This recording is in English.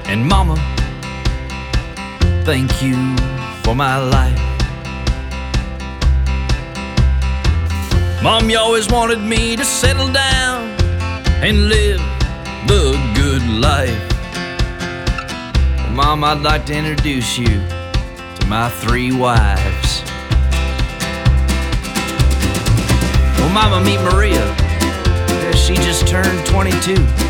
And Mama, thank you for my life. Mom, you always wanted me to settle down and live the good life. Well, Mom, I'd like to introduce you to my 3 wives. Well, Mama, meet Maria. She just turned 22.